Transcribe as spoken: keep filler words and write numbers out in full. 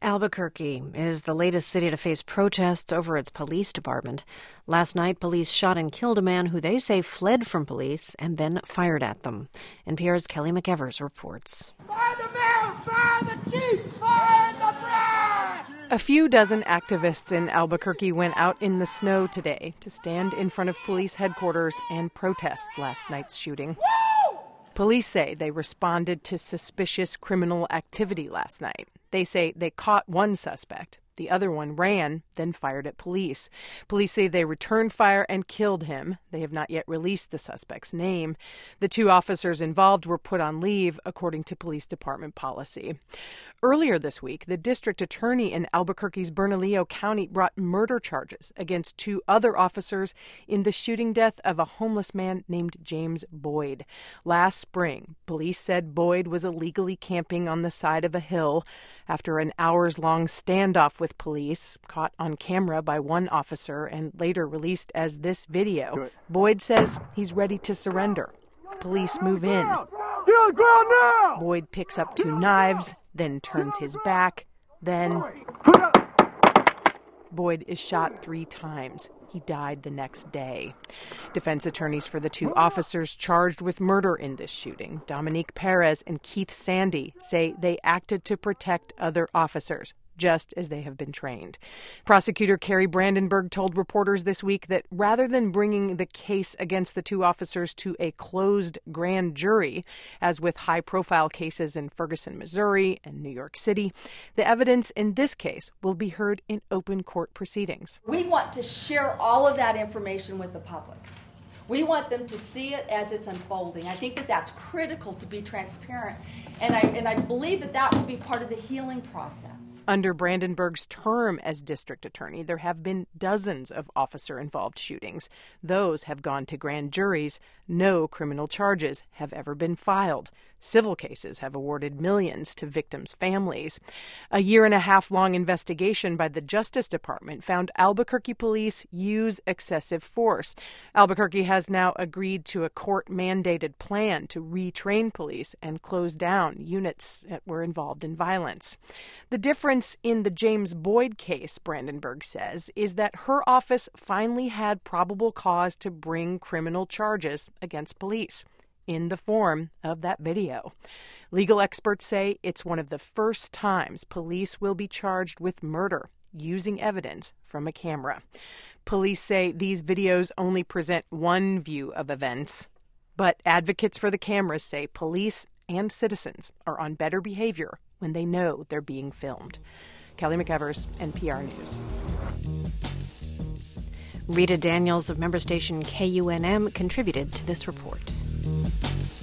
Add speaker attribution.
Speaker 1: Albuquerque is the latest city to face protests over its police department. Last night, police shot and killed a man who they say fled from police and then fired at them. N P R's Kelly McEvers reports.
Speaker 2: Fire the mayor! Fire the chief! Fire the branch!
Speaker 3: A few dozen activists in Albuquerque went out in the snow today to stand in front of police headquarters and protest last night's shooting.
Speaker 2: Woo!
Speaker 3: Police say they responded to suspicious criminal activity last night. They say they caught one suspect. The other one ran, then fired at police. Police say they returned fire and killed him. They have not yet released the suspect's name. The two officers involved were put on leave, according to police department policy. Earlier this week, the district attorney in Albuquerque's Bernalillo County brought murder charges against two other officers in the shooting death of a homeless man named James Boyd. Last spring, police said Boyd was illegally camping on the side of a hill. After an hours-long standoff with police, caught on camera by one officer and later released as this video, Good. Boyd says he's ready to surrender. Police move in. Boyd picks up two knives, then turns his back. Then Boyd is shot three times. He died the next day. Defense attorneys for the two officers charged with murder in this shooting, Dominique Perez and Keith Sandy, say they acted to protect other officers, just as they have been trained. Prosecutor Carrie Brandenburg told reporters this week that rather than bringing the case against the two officers to a closed grand jury, as with high-profile cases in Ferguson, Missouri and New York City, the evidence in this case will be heard in open court proceedings.
Speaker 4: We want to share all of that information with the public. We want them to see it as it's unfolding. I think that that's critical to be transparent, and I, and I believe that that will be part of the healing process.
Speaker 3: Under Brandenburg's term as district attorney, there have been dozens of officer-involved shootings. Those have gone to grand juries. No criminal charges have ever been filed. Civil cases have awarded millions to victims' families. A year and a half long investigation by the Justice Department found Albuquerque police use excessive force. Albuquerque has now agreed to a court-mandated plan to retrain police and close down units that were involved in violence. The difference in the James Boyd case, Brandenburg says, is that her office finally had probable cause to bring criminal charges against police in the form of that video. Legal experts say it's one of the first times police will be charged with murder using evidence from a camera. Police say these videos only present one view of events, but advocates for the cameras say police and citizens are on better behavior when they know they're being filmed. Kelly McEvers, N P R News.
Speaker 1: Rita Daniels of member station K U N M contributed to this report.